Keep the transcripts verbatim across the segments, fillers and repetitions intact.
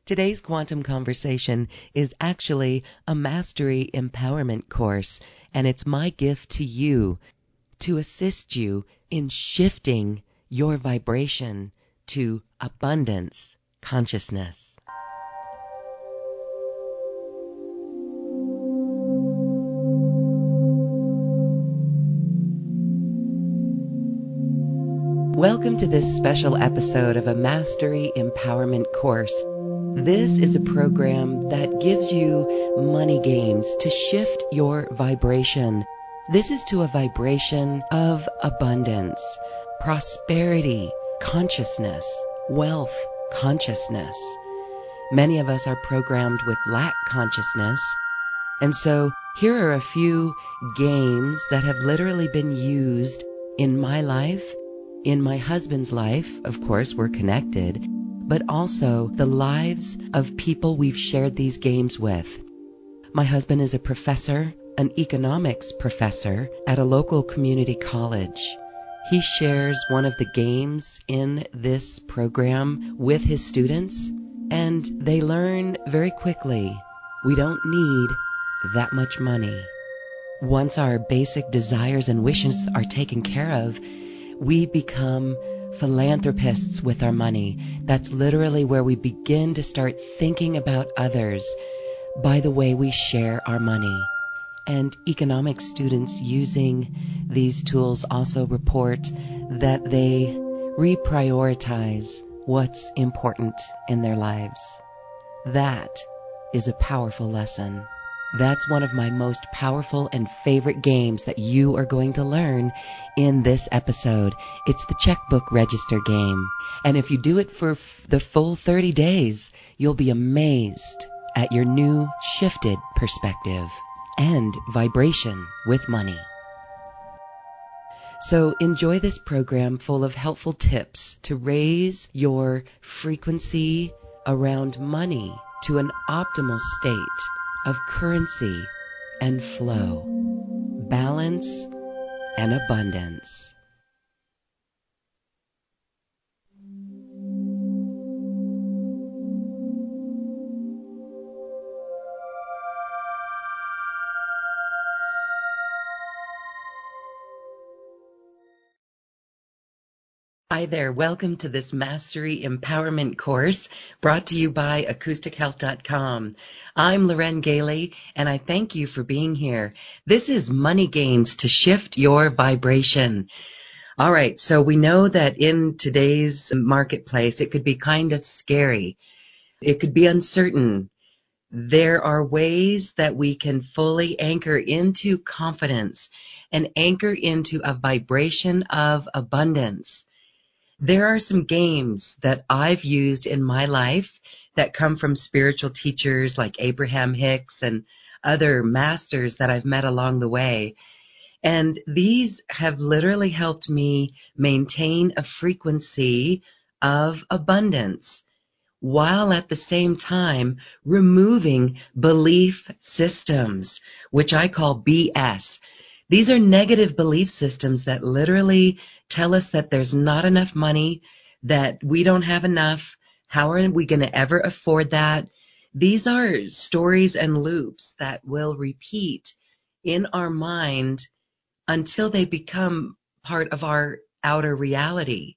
Today's quantum conversation is actually a mastery empowerment course, and it's my gift to you to assist you in shifting your vibration to abundance consciousness. Welcome to this special episode of a Mastery Empowerment course. This is a program that gives you money games to shift your vibration. This is to a vibration of abundance, prosperity, consciousness, wealth, consciousness. Many of us are programmed with lack consciousness. And so here are a few games that have literally been used in my life, in my husband's life. Of course, we're connected, but also the lives of people we've shared these games with. My husband is a professor, an economics professor at a local community college. He shares one of the games in this program with his students, and they learn very quickly. We don't need that much money. Once our basic desires and wishes are taken care of, we become philanthropists with our money. That's literally where we begin to start thinking about others by the way we share our money. And economics students using these tools also report that they reprioritize what's important in their lives. That is a powerful lesson. That's one of my most powerful and favorite games that you are going to learn in this episode. It's the checkbook register game. And if you do it for f- the full thirty days, you'll be amazed at your new shifted perspective and vibration with money. So enjoy this program full of helpful tips to raise your frequency around money to an optimal state of currency and flow, balance and abundance. Hi there, welcome to this Mastery Empowerment course brought to you by acoustic health dot com. I'm Loren Gailey, and I thank you for being here. This is Money Games to Shift Your Vibration. All right, so we know that in today's marketplace, it could be kind of scary. It could be uncertain. There are ways that we can fully anchor into confidence and anchor into a vibration of abundance. There are some games that I've used in my life that come from spiritual teachers like Abraham Hicks and other masters that I've met along the way. And these have literally helped me maintain a frequency of abundance while at the same time removing belief systems, which I call B S. These are negative belief systems that literally tell us that there's not enough money, that we don't have enough. How are we going to ever afford that? These are stories and loops that will repeat in our mind until they become part of our outer reality.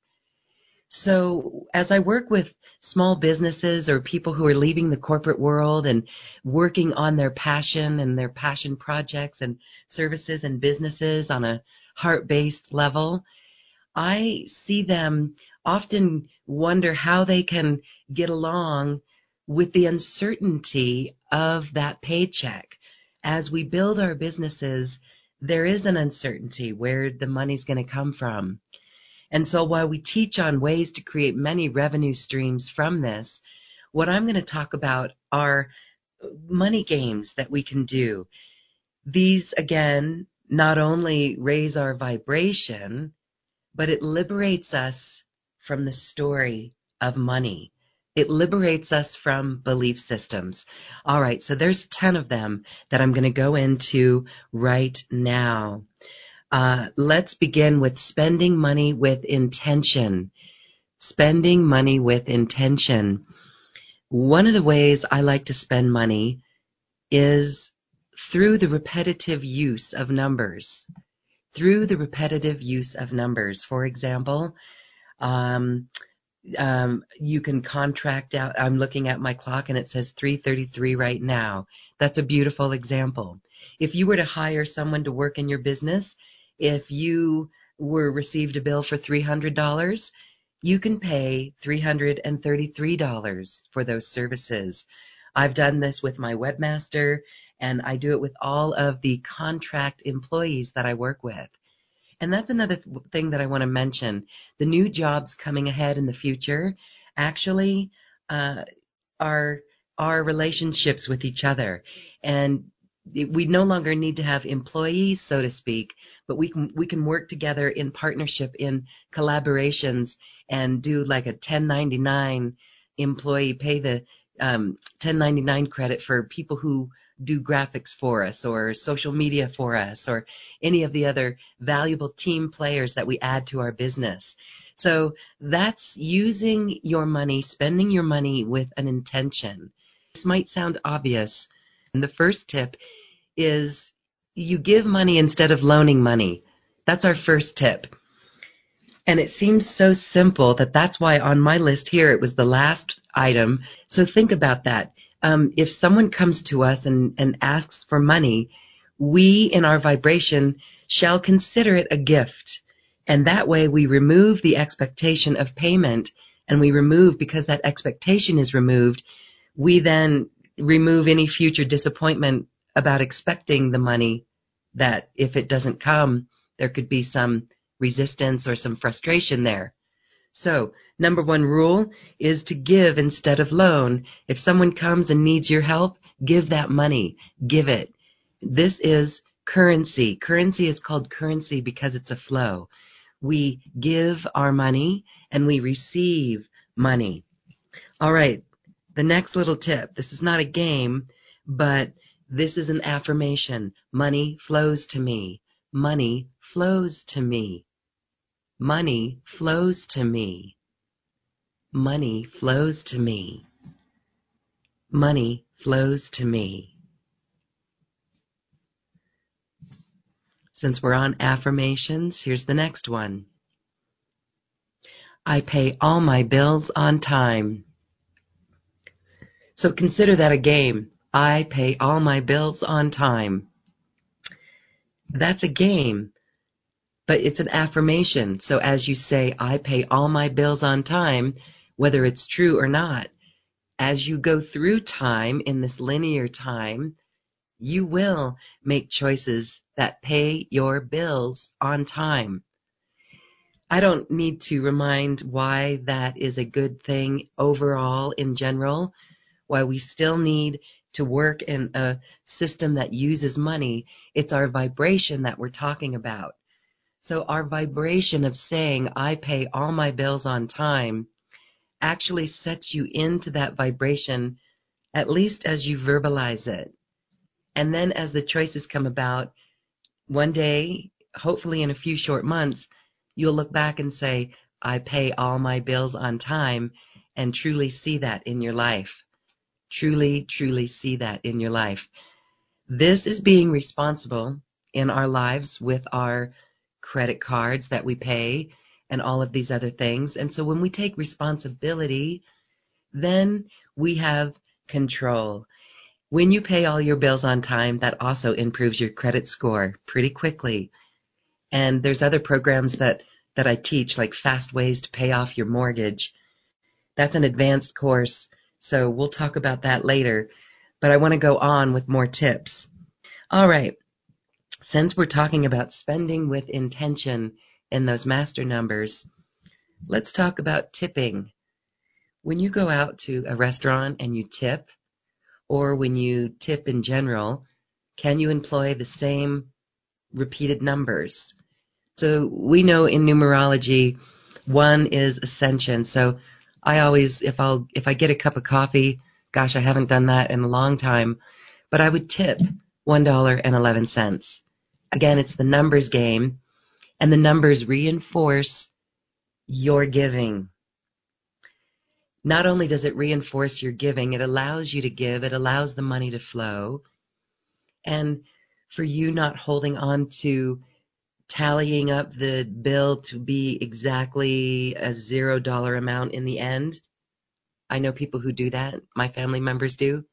So as I work with small businesses or people who are leaving the corporate world and working on their passion and their passion projects and services and businesses on a heart-based level, I see them often wonder how they can get along with the uncertainty of that paycheck. As we build our businesses, there is an uncertainty where the money's going to come from. And so while we teach on ways to create many revenue streams from this, what I'm going to talk about are money games that we can do. These, again, not only raise our vibration, but it liberates us from the story of money. It liberates us from belief systems. All right, so there's ten of them that I'm going to go into right now. Uh, let's begin with spending money with intention. Spending money with intention. One of the ways I like to spend money is through the repetitive use of numbers. Through the repetitive use of numbers. For example, um, um, you can contract out. I'm looking at my clock and it says three thirty-three right now. That's a beautiful example. If you were to hire someone to work in your business, if you were received a bill for three hundred dollars, you can pay three hundred thirty-three dollars for those services. I've done this with my webmaster, and I do it with all of the contract employees that I work with. And that's another th- thing that I want to mention. The new jobs coming ahead in the future actually uh, are our relationships with each other. And it- we no longer need to have employees, so to speak, but we can we can work together in partnership, in collaborations, and do like a ten ninety-nine employee, pay the um, ten ninety-nine credit for people who do graphics for us or social media for us or any of the other valuable team players that we add to our business. So that's using your money, spending your money with an intention. This might sound obvious. And the first tip is you give money instead of loaning money. That's our first tip. And it seems so simple that that's why on my list here it was the last item. So think about that. Um, if someone comes to us and, and asks for money, we in our vibration shall consider it a gift. And that way we remove the expectation of payment, and we remove, because that expectation is removed, we then remove any future disappointment about expecting the money, that if it doesn't come, there could be some resistance or some frustration there. So, number one rule is to give instead of loan. If someone comes and needs your help, give that money. Give it. This is currency. Currency is called currency because it's a flow. We give our money and we receive money. All right. The next little tip. This is not a game, but this is an affirmation. Money flows to me. Money flows to me. Money flows to me. Money flows to me. Money flows to me. Since we're on affirmations, here's the next one. I pay all my bills on time. So consider that a game. I pay all my bills on time. That's a game, but it's an affirmation. So as you say, I pay all my bills on time, whether it's true or not, as you go through time in this linear time, you will make choices that pay your bills on time. I don't need to remind why that is a good thing overall in general, why we still need to work in a system that uses money. It's our vibration that we're talking about. So our vibration of saying, I pay all my bills on time, actually sets you into that vibration, at least as you verbalize it. And then as the choices come about, one day, hopefully in a few short months, you'll look back and say, I pay all my bills on time, and truly see that in your life. Truly, truly see that in your life. This is being responsible in our lives with our credit cards that we pay and all of these other things. And so when we take responsibility, then we have control. When you pay all your bills on time, that also improves your credit score pretty quickly. And there's other programs that, that I teach, like Fast Ways to Pay Off Your Mortgage. That's an advanced course, so we'll talk about that later. But I want to go on with more tips. All right. Since we're talking about spending with intention in those master numbers, let's talk about tipping. When you go out to a restaurant and you tip, or when you tip in general, can you employ the same repeated numbers? So we know in numerology, one is ascension. So I always, if I'll, if I get a cup of coffee, gosh, I haven't done that in a long time, but I would tip one dollar and eleven cents. Again, it's the numbers game, and the numbers reinforce your giving. Not only does it reinforce your giving, it allows you to give, it allows the money to flow. And for you not holding on to tallying up the bill to be exactly a zero dollar amount in the end. I know people who do that. My family members do.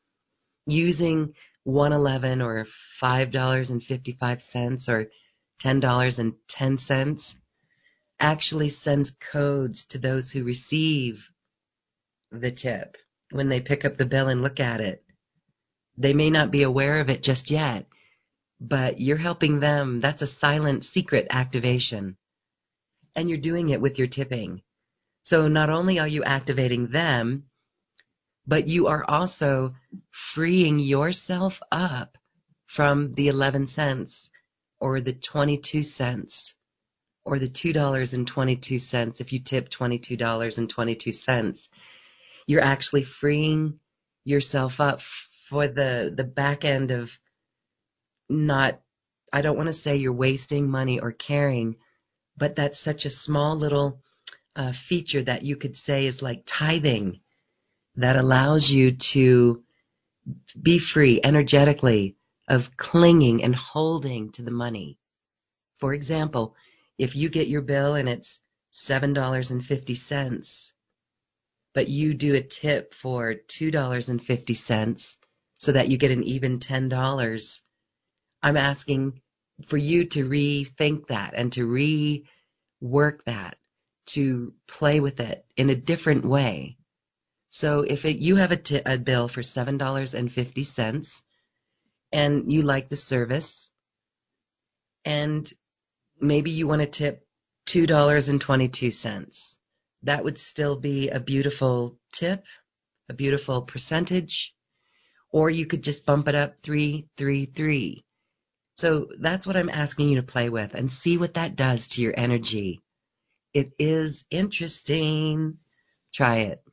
Using one eleven or five dollars and fifty-five cents or ten dollars and ten cents actually sends codes to those who receive the tip when they pick up the bill and look at it. They may not be aware of it just yet, but you're helping them. That's a silent secret activation. And you're doing it with your tipping. So not only are you activating them, but you are also freeing yourself up from the eleven cents or the twenty-two cents or the two dollars and twenty-two cents if you tip twenty-two dollars and twenty-two cents. You're actually freeing yourself up for the, the back end of not, I don't want to say you're wasting money or caring, but that's such a small little uh, feature that you could say is like tithing that allows you to be free energetically of clinging and holding to the money. For example, if you get your bill and it's seven dollars and fifty cents, but you do a tip for two dollars and fifty cents so that you get an even ten dollars, I'm asking for you to rethink that and to rework that, to play with it in a different way. So if it, you have a, t- a bill for seven dollars and fifty cents and you like the service and maybe you want to tip two dollars and twenty-two cents, that would still be a beautiful tip, a beautiful percentage, or you could just bump it up three, three, three. So that's what I'm asking you to play with and see what that does to your energy. It is interesting. Try it.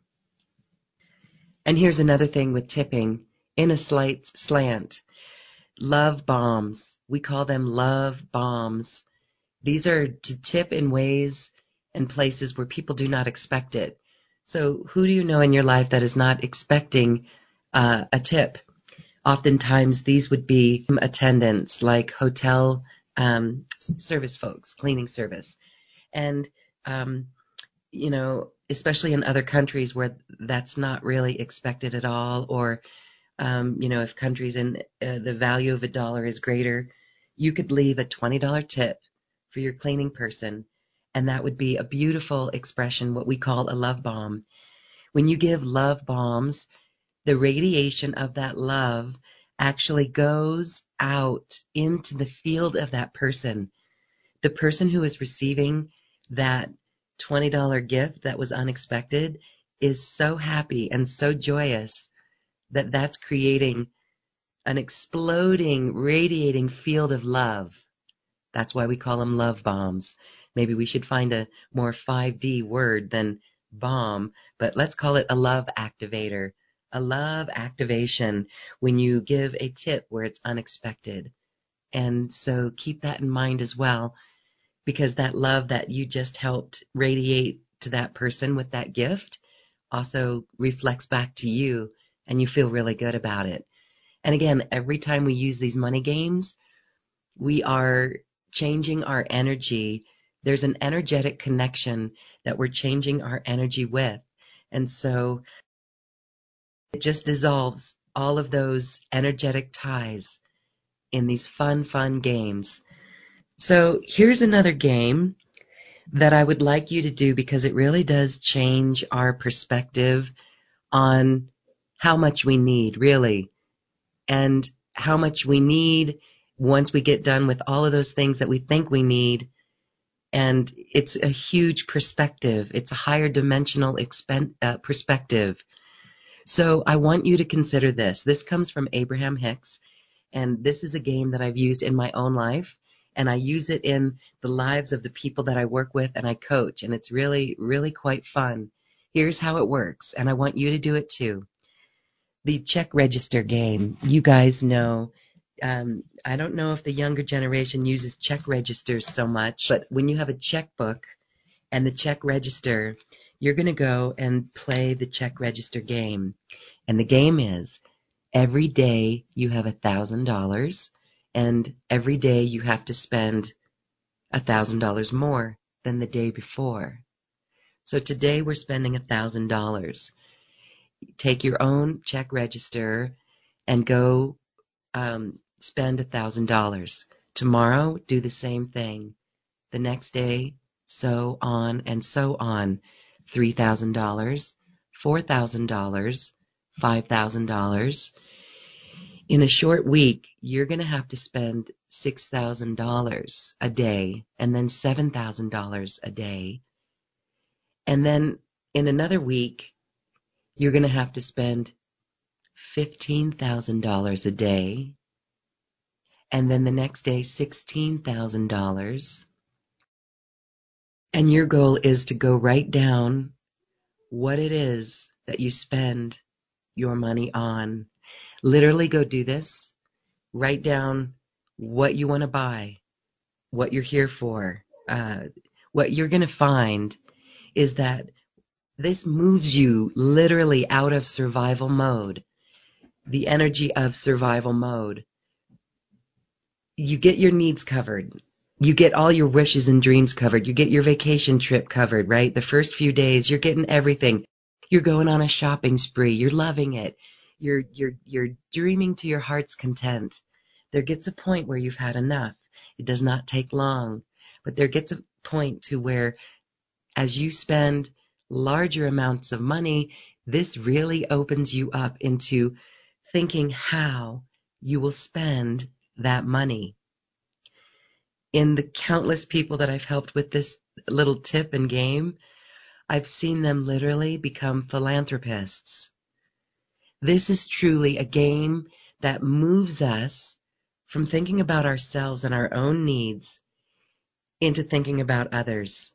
And here's another thing with tipping in a slight slant. Love bombs. We call them love bombs. These are to tip in ways and places where people do not expect it. So who do you know in your life that is not expecting uh, a tip? Oftentimes these would be attendants, like hotel um, service folks, cleaning service. And, um, you know, especially in other countries where that's not really expected at all, or, um, you know, if countries and uh, the value of a dollar is greater, you could leave a twenty dollars tip for your cleaning person, and that would be a beautiful expression, what we call a love bomb. When you give love bombs, the radiation of that love actually goes out into the field of that person. The person who is receiving that twenty dollars gift that was unexpected is so happy and so joyous that that's creating an exploding, radiating field of love. That's why we call them love bombs. Maybe we should find a more five D word than bomb, but let's call it a love activator. A love activation when you give a tip where it's unexpected. And so keep that in mind as well, because that love that you just helped radiate to that person with that gift also reflects back to you, and you feel really good about it. And again, every time we use these money games, we are changing our energy. There's an energetic connection that we're changing our energy with. And so it just dissolves all of those energetic ties in these fun, fun games. So here's another game that I would like you to do, because it really does change our perspective on how much we need, really, and how much we need once we get done with all of those things that we think we need. And it's a huge perspective. It's a higher dimensional expen- uh, perspective. So I want you to consider this. This comes from Abraham Hicks, and this is a game that I've used in my own life, and I use it in the lives of the people that I work with and I coach, and it's really, really quite fun. Here's how it works, and I want you to do it too. The check register game. You guys know, um, I don't know if the younger generation uses check registers so much, but when you have a checkbook and the check register, you're going to go and play the check register game. And the game is every day you have a thousand dollars, and every day you have to spend a thousand dollars more than the day before. So today we're spending a thousand dollars. Take your own check register and go um, spend a thousand dollars. Tomorrow, do the same thing. The next day, so on and so on. Three thousand dollars, four thousand dollars, five thousand dollars. In a short week, you're going to have to spend six thousand dollars a day, and then seven thousand dollars a day. And then in another week, you're going to have to spend fifteen thousand dollars a day, and then the next day, sixteen thousand dollars. And your goal is to go write down what it is that you spend your money on. Literally go do this. Write down what you want to buy, what you're here for. Uh, what you're going to find is that this moves you literally out of survival mode, the energy of survival mode. You get your needs covered. You get all your wishes and dreams covered. You get your vacation trip covered, right? The first few days, you're getting everything. You're going on a shopping spree. You're loving it. You're, you're, you're dreaming to your heart's content. There gets a point where you've had enough. It does not take long, but there gets a point to where as you spend larger amounts of money, this really opens you up into thinking how you will spend that money. In the countless people that I've helped with this little tip and game, I've seen them literally become philanthropists. This is truly a game that moves us from thinking about ourselves and our own needs into thinking about others.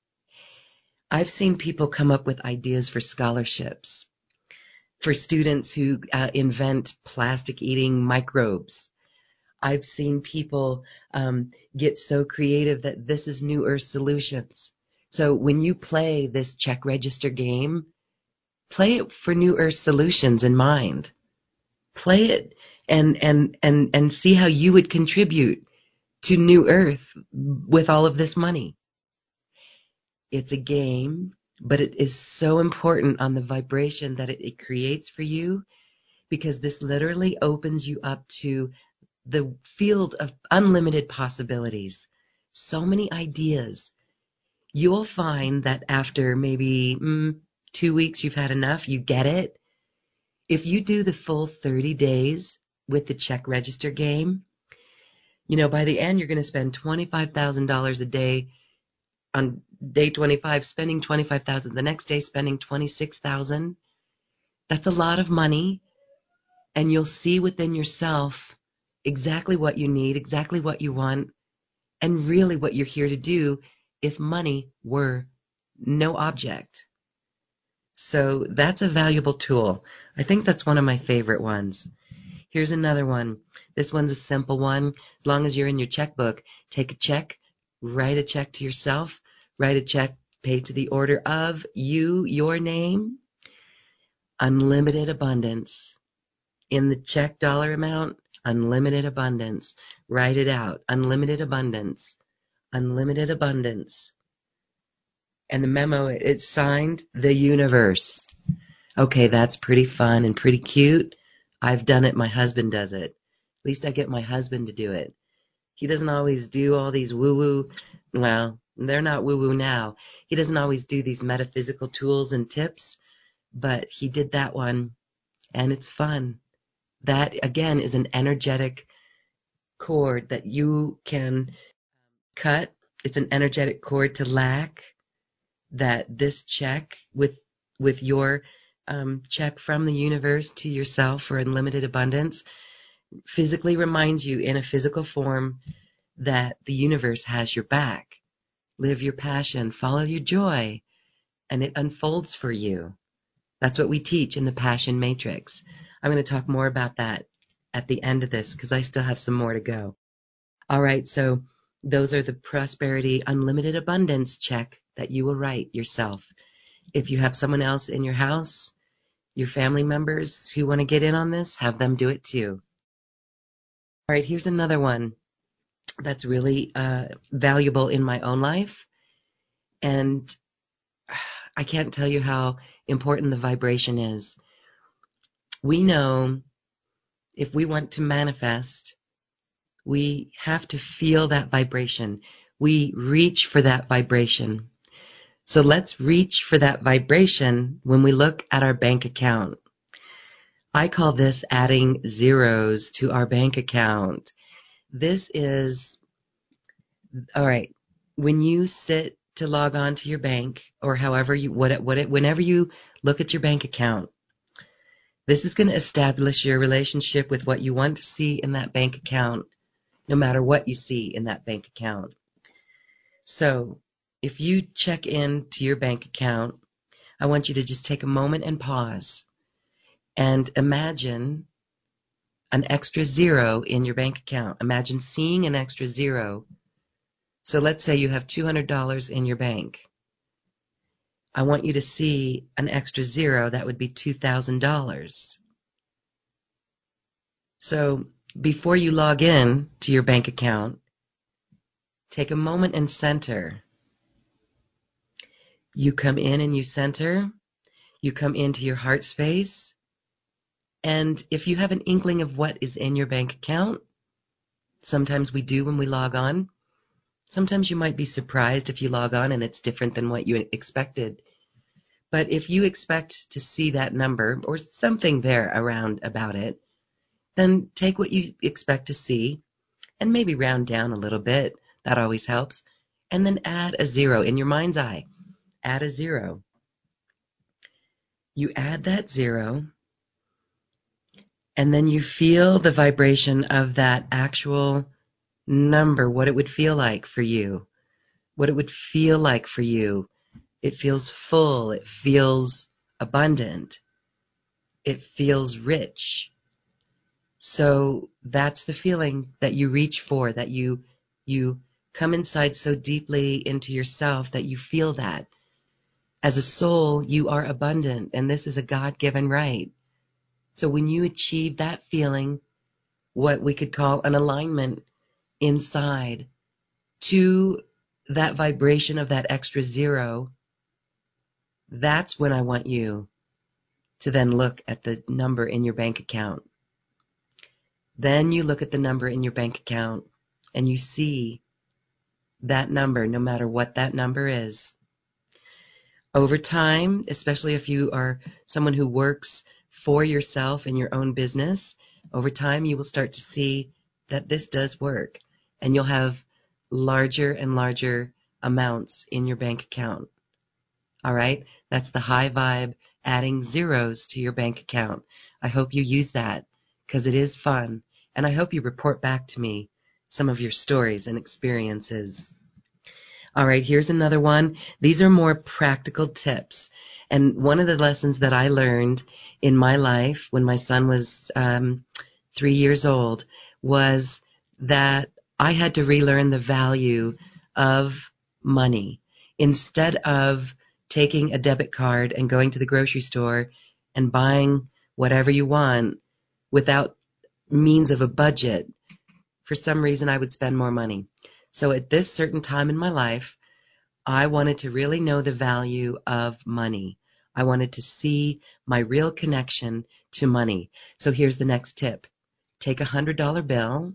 I've seen people come up with ideas for scholarships, for students who uh, invent plastic-eating microbes. I've seen people um, get so creative that this is New Earth Solutions. So when you play this check register game, play it for New Earth Solutions in mind. Play it and and and and see how you would contribute to New Earth with all of this money. It's a game, but it is so important on the vibration that it, it creates for you, because this literally opens you up to the field of unlimited possibilities. So many ideas. You'll find that after maybe mm, two weeks you've had enough, you get it. If you do the full thirty days with the check register game, you know, by the end you're going to spend twenty-five thousand dollars a day. On day twenty-five, spending twenty-five thousand dollars. The next day, spending twenty-six thousand dollars. That's a lot of money. And you'll see within yourself exactly what you need, exactly what you want, and really what you're here to do if money were no object. So that's a valuable tool. I think that's one of my favorite ones. Here's another one. This one's a simple one. As long as you're in your checkbook, take a check, write a check to yourself, write a check, pay to the order of you, your name, unlimited abundance. In the check dollar amount, unlimited abundance. Write it out. Unlimited abundance. Unlimited abundance. And the memo, it's signed the universe. Okay, that's pretty fun and pretty cute. I've done it. My husband does it. At least I get my husband to do it. He doesn't always do all these woo-woo. Well, they're not woo-woo now. He doesn't always do these metaphysical tools and tips, but he did that one, and it's fun. That, again, is an energetic cord that you can cut. It's an energetic cord to lack, that this check with with your um, check from the universe to yourself for unlimited abundance physically reminds you in a physical form that the universe has your back. Live your passion, follow your joy, and it unfolds for you. That's what we teach in the Passion Matrix. I'm going to talk more about that at the end of this because I still have some more to go. All right, so those are the Prosperity Unlimited Abundance check that you will write yourself. If you have someone else in your house, your family members who want to get in on this, have them do it too. All right, here's another one that's really uh, valuable in my own life. And I can't tell you how important the vibration is. We know if we want to manifest, we have to feel that vibration. We reach for that vibration. So let's reach for that vibration when we look at our bank account. I call this adding zeros to our bank account. This is, all right, when you sit to log on to your bank, or however you, what, what, whenever you look at your bank account, this is going to establish your relationship with what you want to see in that bank account, no matter what you see in that bank account. So if you check in to your bank account, I want you to just take a moment and pause and imagine an extra zero in your bank account. Imagine seeing an extra zero. So let's say you have two hundred dollars in your bank. I want you to see an extra zero. That would be two thousand dollars. So before you log in to your bank account, take a moment and center. You come in and you center. You come into your heart space. And if you have an inkling of what is in your bank account, sometimes we do when we log on. Sometimes you might be surprised if you log on and it's different than what you expected. But if you expect to see that number or something there around about it, then take what you expect to see and maybe round down a little bit. That always helps. And then add a zero in your mind's eye. Add a zero. You add that zero, and then you feel the vibration of that actual number, what it would feel like for you, what it would feel like for you. It feels full. It feels abundant. It feels rich. So that's the feeling that you reach for, that you you come inside so deeply into yourself that you feel that. As a soul, you are abundant, and this is a God-given right. So when you achieve that feeling, what we could call an alignment inside to that vibration of that extra zero, that's when I want you to then look at the number in your bank account. Then you look at the number in your bank account and you see that number, no matter what that number is. Over time, especially if you are someone who works for yourself in your own business, over time you will start to see that this does work, and you'll have larger and larger amounts in your bank account. All right? That's the high vibe, adding zeros to your bank account. I hope you use that because it is fun, and I hope you report back to me some of your stories and experiences. All right, here's another one. These are more practical tips. And one of the lessons that I learned in my life when my son was um, three years old was that I had to relearn the value of money. Instead of taking a debit card and going to the grocery store and buying whatever you want without means of a budget, for some reason I would spend more money. So at this certain time in my life, I wanted to really know the value of money. I wanted to see my real connection to money. So here's the next tip. Take a one hundred dollar bill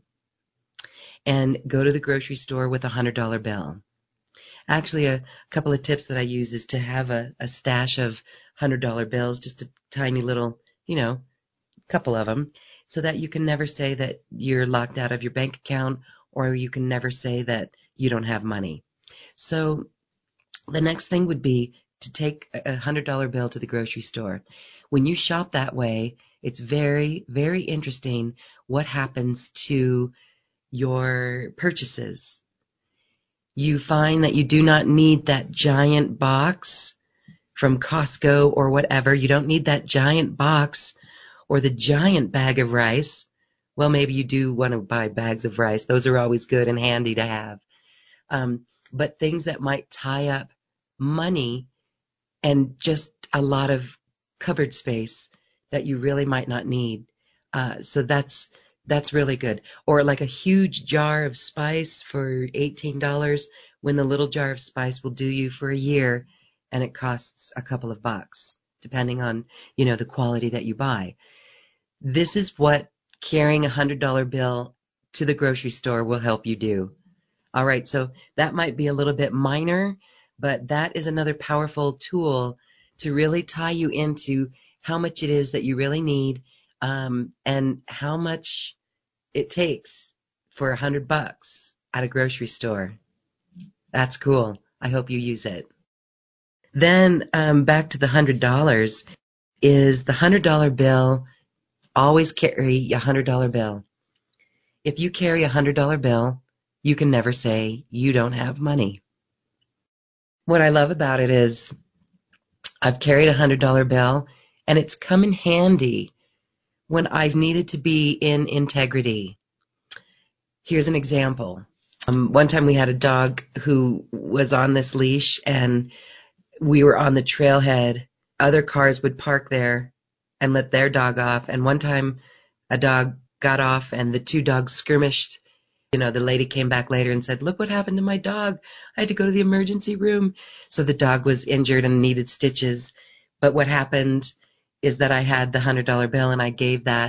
and go to the grocery store with a one hundred dollar bill. Actually, a couple of tips that I use is to have a, a stash of one hundred dollar bills, just a tiny little, you know, couple of them, so that you can never say that you're locked out of your bank account, or you can never say that you don't have money. So the next thing would be to take a one hundred dollar bill to the grocery store. When you shop that way, it's very, very interesting what happens to your purchases. You find that you do not need that giant box from Costco or whatever. You don't need that giant box or the giant bag of rice. Well, maybe you do want to buy bags of rice. Those are always good and handy to have. Um, but things that might tie up money and just a lot of cupboard space that you really might not need. Uh, so that's that's really good. Or like a huge jar of spice for eighteen dollars when the little jar of spice will do you for a year, and it costs a couple of bucks, depending on, you know, the quality that you buy. This is what carrying a one hundred dollar bill to the grocery store will help you do. All right, so that might be a little bit minor, but that is another powerful tool to really tie you into how much it is that you really need, um, and how much it takes for a hundred bucks at a grocery store. That's cool. I hope you use it. Then um, back to the hundred dollars is the hundred dollar bill. Always carry a hundred dollar bill. If you carry a hundred dollar bill, you can never say you don't have money. What I love about it is I've carried a hundred dollar bill, and it's come in handy when I've needed to be in integrity. Here's an example. Um, one time we had a dog who was on this leash, and we were on the trailhead. Other cars would park there and let their dog off. And one time a dog got off and the two dogs skirmished. You know, the lady came back later and said, "Look what happened to my dog. I had to go to the emergency room." So the dog was injured and needed stitches. But what happened is that I had the one hundred dollar bill, and I gave that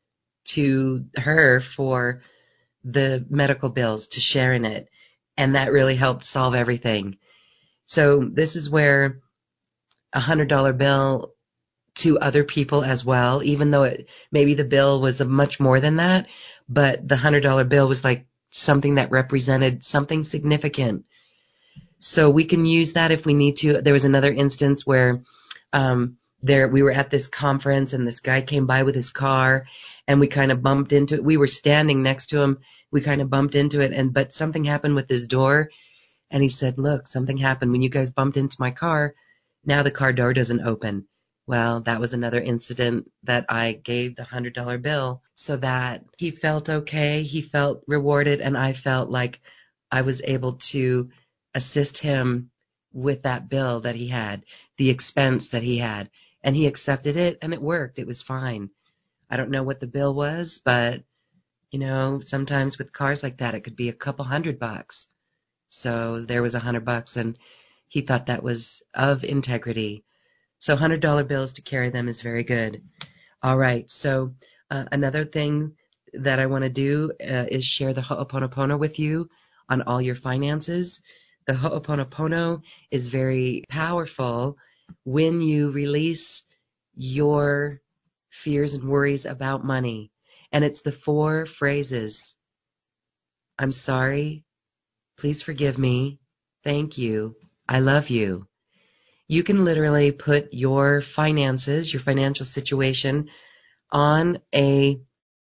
to her for the medical bills, to share in it. And that really helped solve everything. So this is where a one hundred dollar bill to other people as well, even though it, maybe the bill was a much more than that, but the one hundred dollar bill was like something that represented something significant. So we can use that if we need to. There was another instance where um, there we were at this conference, and this guy came by with his car, and we kind of bumped into it. We were standing next to him. We kind of bumped into it, and but something happened with his door, and he said, "Look, something happened when you guys bumped into my car. Now the car door doesn't open." Well, that was another incident that I gave the one hundred dollar bill so that he felt okay, he felt rewarded, and I felt like I was able to assist him with that bill that he had, the expense that he had. And he accepted it, and it worked. It was fine. I don't know what the bill was, but, you know, sometimes with cars like that, it could be a couple hundred bucks. So there was a hundred bucks, and he thought that was of integrity. So one hundred dollar bills, to carry them is very good. All right. So uh, another thing that I want to do uh, is share the Ho'oponopono with you on all your finances. The Ho'oponopono is very powerful when you release your fears and worries about money. And it's the four phrases: I'm sorry, please forgive me, thank you, I love you. You can literally put your finances, your financial situation on a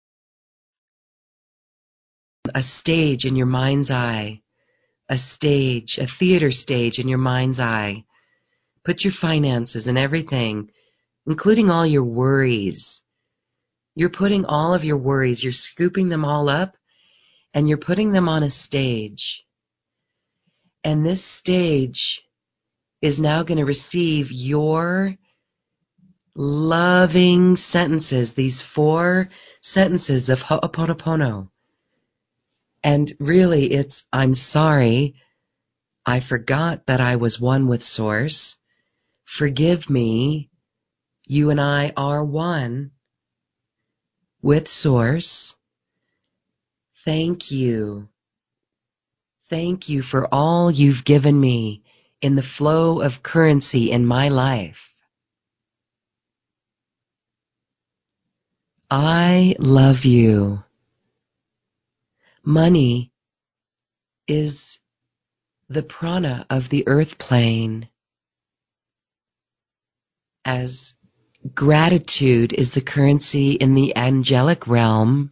a stage in your mind's eye, a stage, a theater stage in your mind's eye. Put your finances and everything, including all your worries. You're putting all of your worries, you're scooping them all up, and you're putting them on a stage. And this stage is now going to receive your loving sentences, these four sentences of Ho'oponopono. And really, it's, I'm sorry, I forgot that I was one with Source. Forgive me, you and I are one with Source. Thank you. Thank you for all you've given me in the flow of currency in my life. I love you. Money is the prana of the earth plane, as gratitude is the currency in the angelic realm.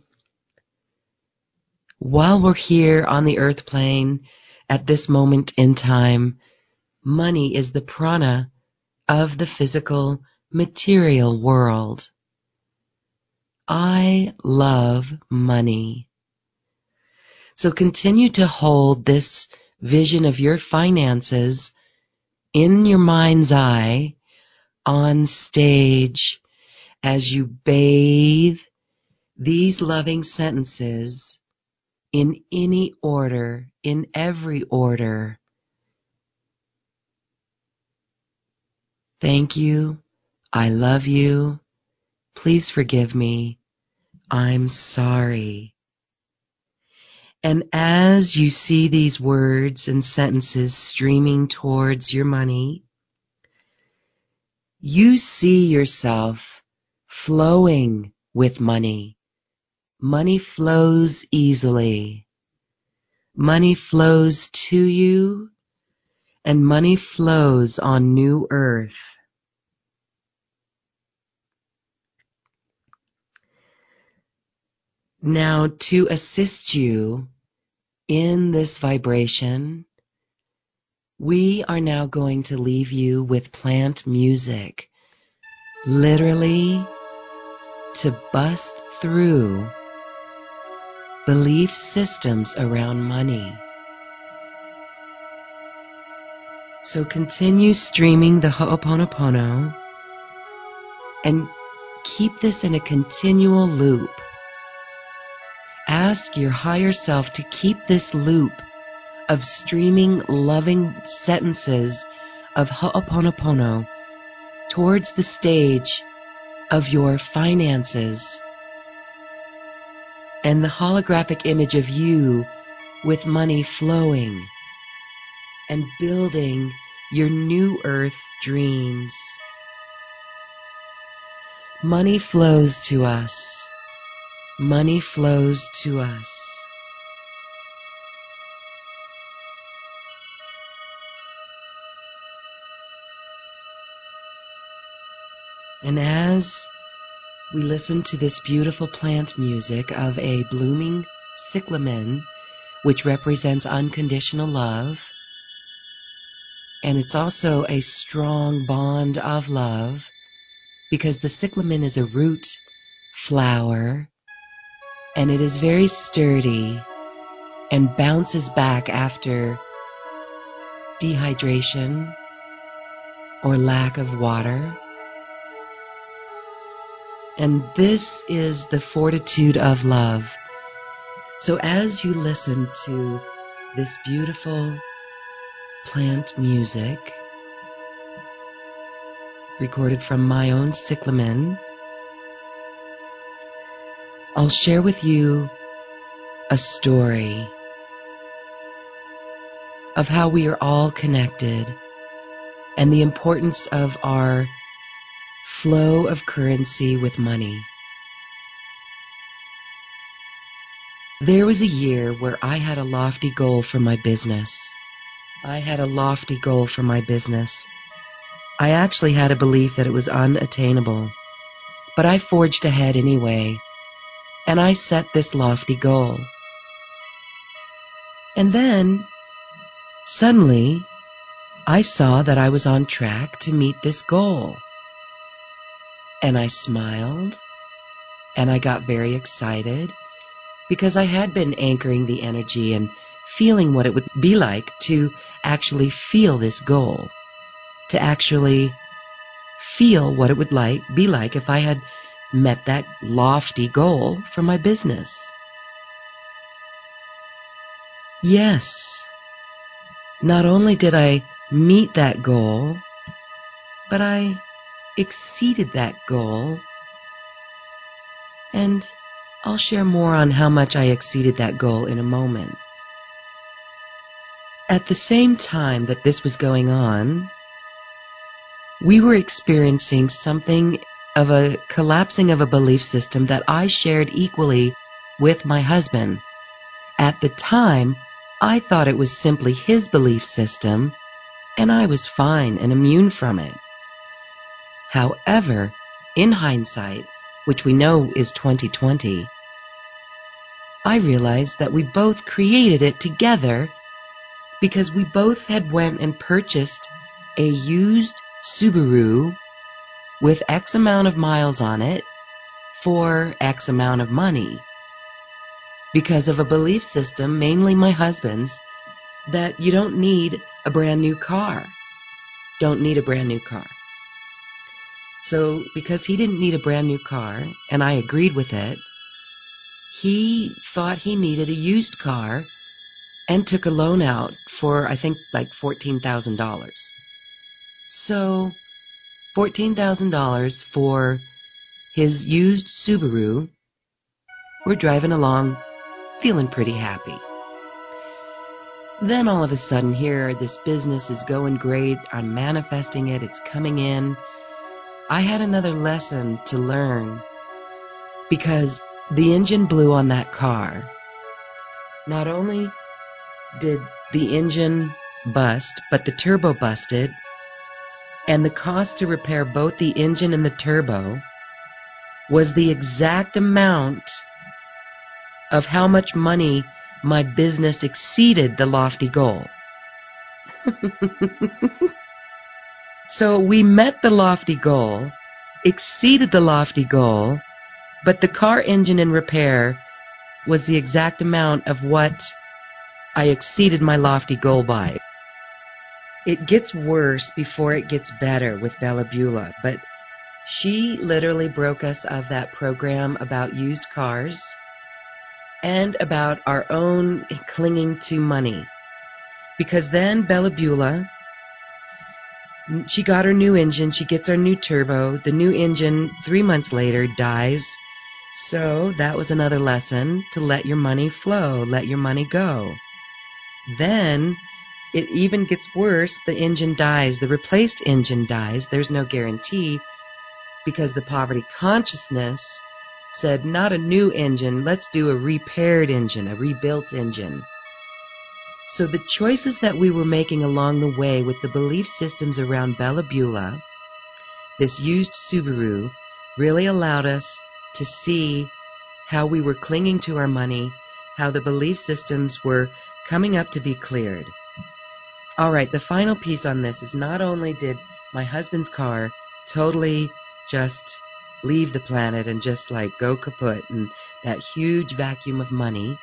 While we're here on the earth plane at this moment in time, money is the prana of the physical material world. I love money. So continue to hold this vision of your finances in your mind's eye, on stage, as you bathe these loving sentences in any order, in every order. Thank you. I love you. Please forgive me. I'm sorry. And as you see these words and sentences streaming towards your money, you see yourself flowing with money. Money flows easily. Money flows to you, and money flows on new earth. Now, to assist you in this vibration, we are now going to leave you with plant music, literally to bust through belief systems around money. So continue streaming the Ho'oponopono and keep this in a continual loop. Ask your higher self to keep this loop of streaming loving sentences of Ho'oponopono towards the stage of your finances and the holographic image of you with money flowing and building your new earth dreams. Money flows to us. Money flows to us. And as we listen to this beautiful plant music of a blooming cyclamen, which represents unconditional love, and it's also a strong bond of love, because the cyclamen is a root flower, and it is very sturdy and bounces back after dehydration or lack of water. And this is the fortitude of love. So as you listen to this beautiful plant music recorded from my own cyclamen, I'll share with you a story of how we are all connected and the importance of our flow of currency with money. There was a year where I had a lofty goal for my business. I had a lofty goal for my business. I actually had a belief that it was unattainable, but I forged ahead anyway, and I set this lofty goal. And then, suddenly, I saw that I was on track to meet this goal. And I smiled, and I got very excited, because I had been anchoring the energy and feeling what it would be like to actually feel this goal, to actually feel what it would like be like if I had met that lofty goal for my business. Yes, not only did I meet that goal, but I exceeded that goal, and I'll share more on how much I exceeded that goal in a moment. At the same time that this was going on, we were experiencing something of a collapsing of a belief system that I shared equally with my husband. At the time, I thought it was simply his belief system, and I was fine and immune from it. However, in hindsight, which we know is twenty twenty, I realized that we both created it together because we both had went and purchased a used Subaru with X amount of miles on it for X amount of money because of a belief system, mainly my husband's, that you don't need a brand new car. don't need a brand new car. So because he didn't need a brand new car, and I agreed with it, he thought he needed a used car and took a loan out for, I think, like fourteen thousand dollars. So fourteen thousand dollars for his used Subaru. We're driving along, feeling pretty happy. Then all of a sudden here, this business is going great. I'm manifesting it. It's coming in. I had another lesson to learn because the engine blew on that car. Not only did the engine bust, but the turbo busted, and the cost to repair both the engine and the turbo was the exact amount of how much money my business exceeded the lofty goal. So we met the lofty goal, exceeded the lofty goal, but the car engine and repair was the exact amount of what I exceeded my lofty goal by. It gets worse before it gets better with Bella Beulah, but she literally broke us of that program about used cars and about our own clinging to money. Because then Bella Beulah, she got her new engine, she gets our new turbo, the new engine three months later dies. So that was another lesson, to let your money flow, let your money go. Then it even gets worse, the engine dies, the replaced engine dies, there's no guarantee, because the poverty consciousness said, not a new engine, let's do a repaired engine, a rebuilt engine. So the choices that we were making along the way with the belief systems around Bella Beulah, this used Subaru, really allowed us to see how we were clinging to our money, how the belief systems were coming up to be cleared. All right, the final piece on this is not only did my husband's car totally just leave the planet and just like go kaput and that huge vacuum of money,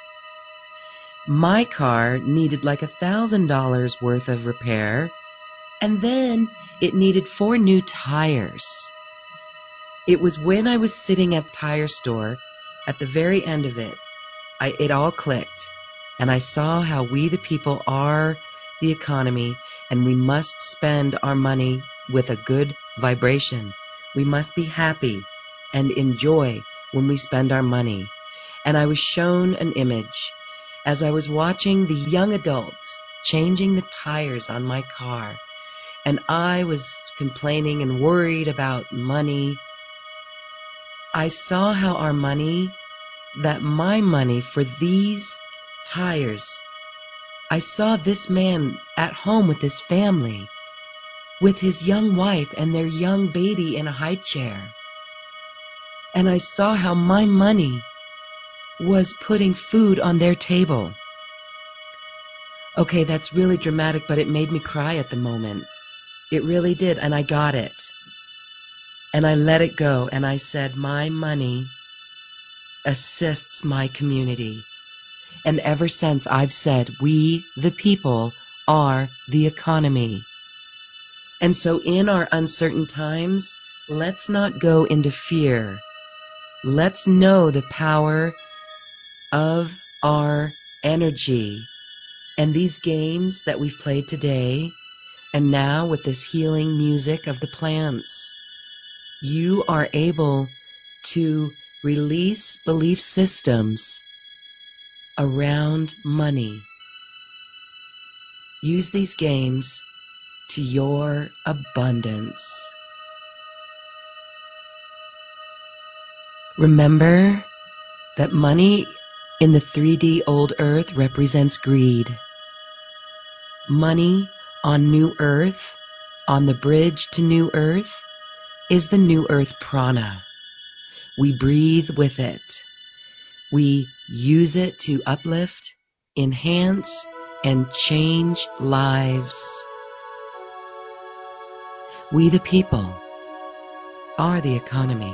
my car needed like a thousand dollars worth of repair, and then it needed four new tires. It was when I was sitting at the tire store, at the very end of it, I, it all clicked, and I saw how we the people are the economy, and we must spend our money with a good vibration. We must be happy and enjoy when we spend our money. And I was shown an image as I was watching the young adults changing the tires on my car, and I was complaining and worried about money. I saw how our money, that my money for these tires, I saw this man at home with his family, with his young wife and their young baby in a high chair. And I saw how my money was putting food on their table. Okay, that's really dramatic, but it made me cry at the moment. It really did, and I got it. And I let it go, and I said, my money assists my community. And ever since I've said, we, the people, are the economy. And so in our uncertain times, let's not go into fear. Let's know the power of our energy. And these games that we've played today, and now with this healing music of the plants, you are able to release belief systems around money. Use these games to your abundance. Remember that money in the three D old earth represents greed. Money on New Earth, on the bridge to New Earth, is the New Earth prana. We breathe with it. We use it to uplift, enhance, and change lives. We the people are the economy.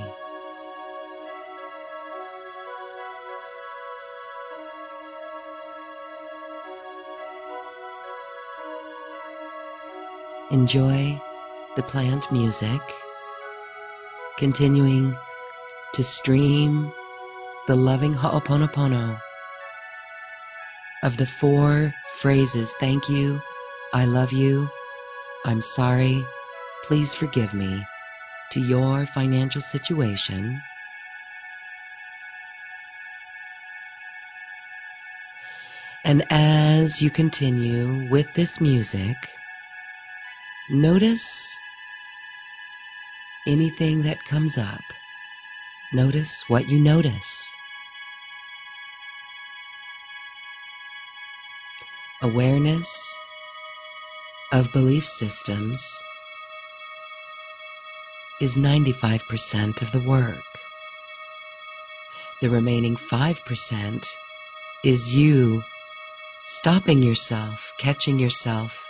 Enjoy the plant music, continuing to stream the loving Ho'oponopono of the four phrases, thank you, I love you, I'm sorry, please forgive me, to your financial situation. And as you continue with this music, notice anything that comes up. Notice what you notice. Awareness of belief systems is ninety-five percent of the work. The remaining five percent is you stopping yourself, catching yourself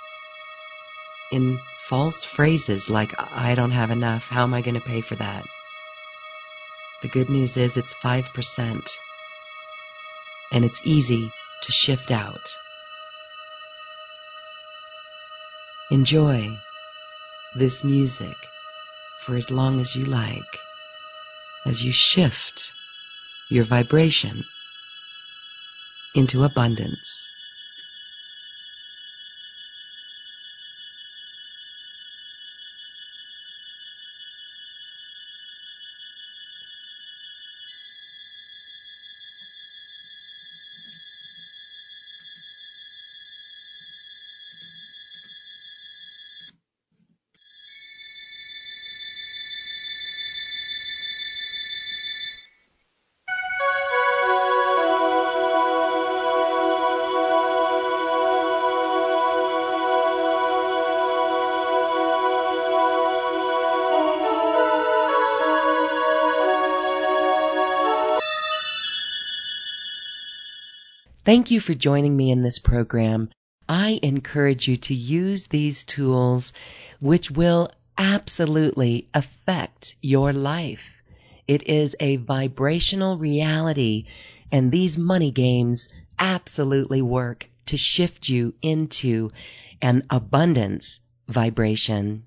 in false phrases like, I don't have enough, how am I going to pay for that? The good news is it's five percent, and it's easy to shift out. Enjoy this music for as long as you like, as you shift your vibration into abundance. Thank you for joining me in this program. I encourage you to use these tools which will absolutely affect your life. It is a vibrational reality, and these money games absolutely work to shift you into an abundance vibration.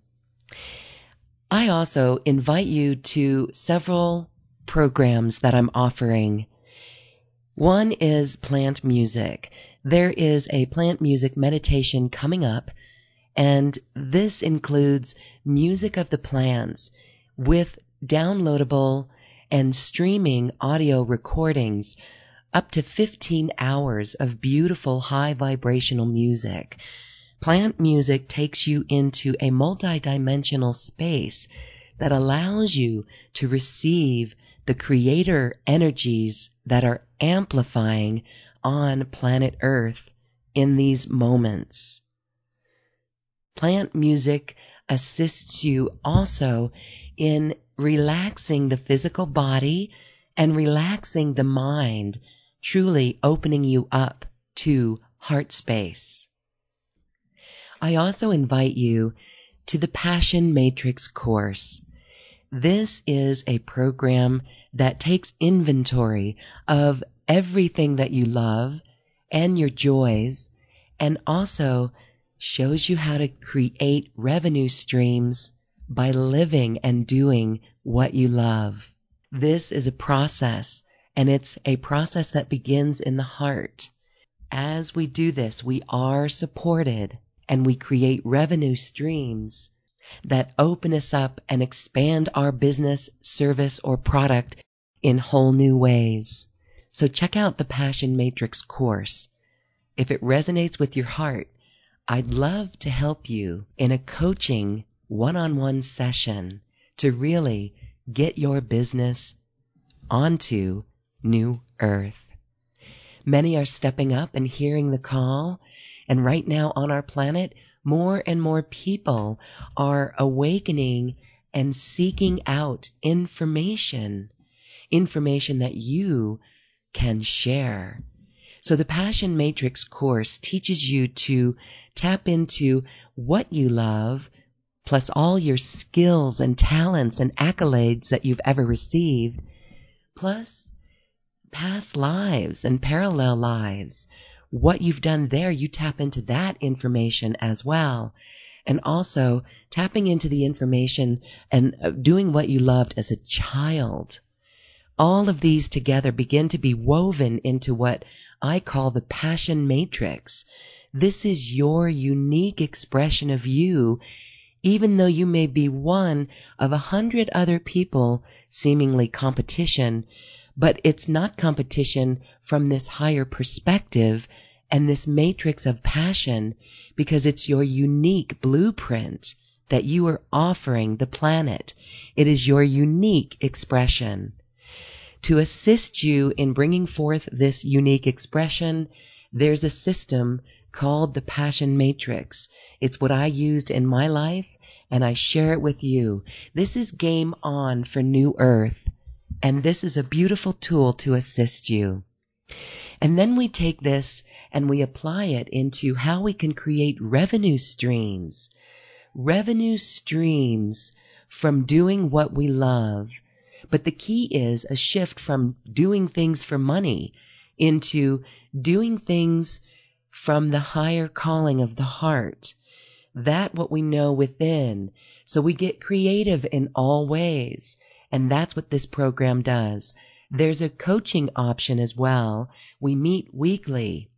I also invite you to several programs that I'm offering. One is plant music. There is a plant music meditation coming up, and this includes music of the plants with downloadable and streaming audio recordings, up to fifteen hours of beautiful high vibrational music. Plant music takes you into a multidimensional space that allows you to receive the creator energies that are amplifying on planet Earth in these moments. Plant music assists you also in relaxing the physical body and relaxing the mind, truly opening you up to heart space. I also invite you to the Passion Matrix course. This is a program that takes inventory of everything that you love and your joys, and also shows you how to create revenue streams by living and doing what you love. This is a process, and it's a process that begins in the heart. As we do this, we are supported, and we create revenue streams that open us up and expand our business, service, or product in whole new ways. So check out the Passion Matrix course. If it resonates with your heart, I'd love to help you in a coaching one-on-one session to really get your business onto new earth. Many are stepping up and hearing the call, and right now on our planet, more and more people are awakening and seeking out information, information that you can share. So the Passion Matrix course teaches you to tap into what you love, plus all your skills and talents and accolades that you've ever received, plus past lives and parallel lives. What you've done there, you tap into that information as well. and also tapping into the information and uh, doing what you loved as a child. All of these together begin to be woven into what I call the passion matrix. This is your unique expression of you, even though you may be one of a hundred other people seemingly competition, but it's not competition from this higher perspective and this matrix of passion, because it's your unique blueprint that you are offering the planet. It is your unique expression. To assist you in bringing forth this unique expression, there's a system called the Passion Matrix. It's what I used in my life, and I share it with you. This is game on for New Earth, and this is a beautiful tool to assist you. And then we take this and we apply it into how we can create revenue streams. Revenue streams from doing what we love. But the key is a shift from doing things for money into doing things from the higher calling of the heart. That what we know within. So we get creative in all ways. And that's what this program does. There's a coaching option as well. We meet weekly.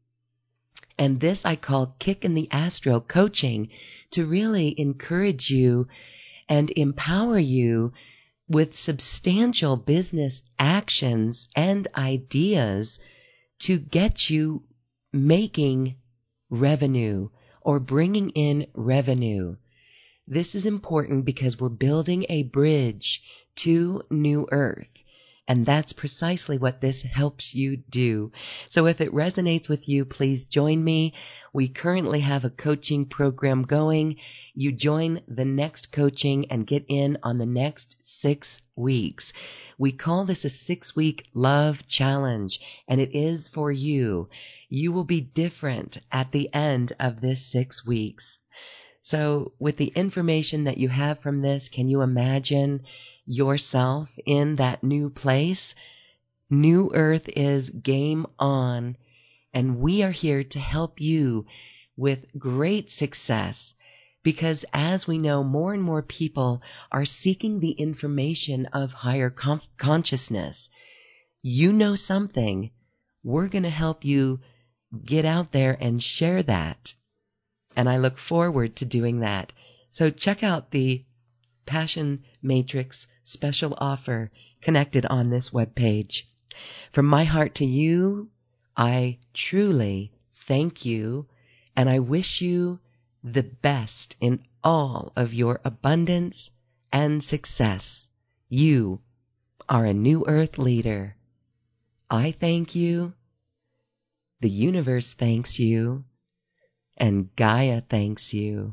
And this I call Kick in the Astro Coaching, to really encourage you and empower you with substantial business actions and ideas to get you making revenue or bringing in revenue. This is important because we're building a bridge to New Earth. And that's precisely what this helps you do. So if it resonates with you, please join me. We currently have a coaching program going. You join the next coaching and get in on the next six weeks. We call this a six-week love challenge, and it is for you. You will be different at the end of this six weeks. So with the information that you have from this, can you imagine yourself in that new place? New Earth is game on, and we are here to help you with great success, because as we know, more and more people are seeking the information of higher con- consciousness. You know something. We're going to help you get out there and share that. And I look forward to doing that. So check out the Passion Matrix special offer connected on this webpage. From my heart to you, I truly thank you, and I wish you the best in all of your abundance and success. You are a New Earth leader. I thank you. The universe thanks you. And Gaia thanks you.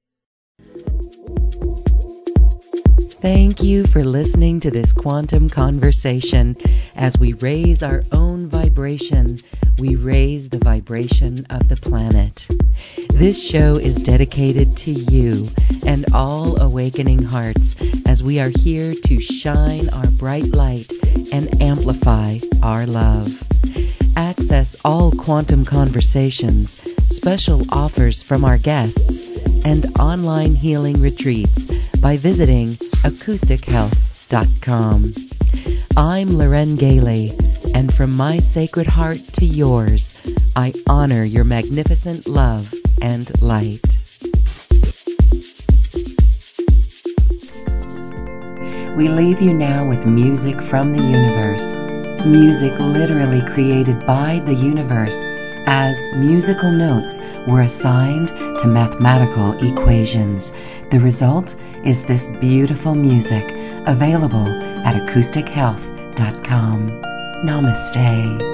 Thank you for listening to this quantum conversation. As we raise our own vibration, we raise the vibration of the planet. This show is dedicated to you and all awakening hearts, as we are here to shine our bright light and amplify our love. Access all quantum conversations, special offers from our guests, and online healing retreats by visiting acoustic health dot com. I'm Loren Gailey, and from my sacred heart to yours, I honor your magnificent love and light. We leave you now with music from the universe. Music literally created by the universe, as musical notes were assigned to mathematical equations. The result is this beautiful music, available at acoustic health dot com. Namaste.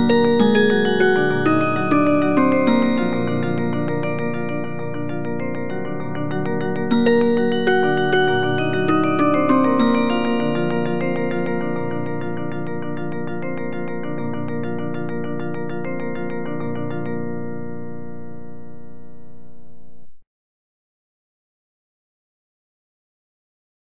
Thank you.